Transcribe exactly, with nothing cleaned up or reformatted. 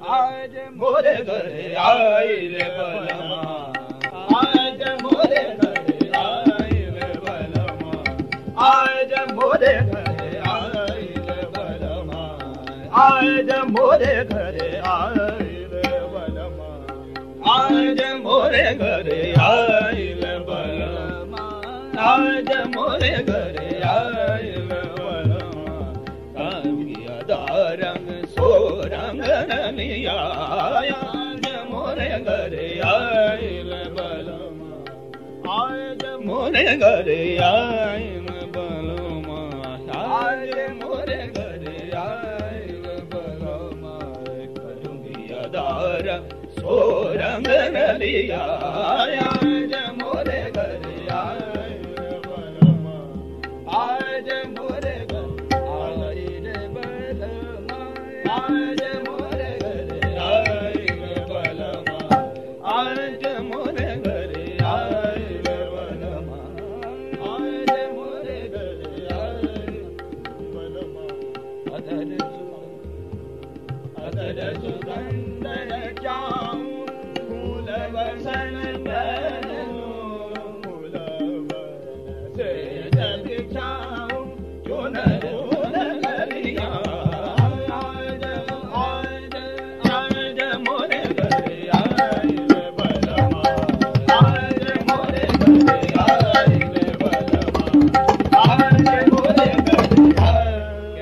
आज मोरे घरे आई रे बलमा आज मोरे घरे आई रे बलमा आज मोरे घरे आई रे बलमा आज मोरे घरे आई रे बलमा आज मोरे घरे आई रे बलमा आज मोरे घरे आई रे बलमा कामिया दारंग सोरंग ननिया आज मोरे घरे आई रे बलमा आज मोरे घरे आई रे बलमा आज मोरे घरे आई रे बलमा कामिया दारंग सोरंग ननिया आज मोरे घरे आई रे बलमा आज मोरे घरे आई रे बलमा आज मोरे घरे आई रे बलमा आज मोरे घरे आई रे बलमा आज मोरे घरे आई बलमा अदर सुगंध अदर सुगंध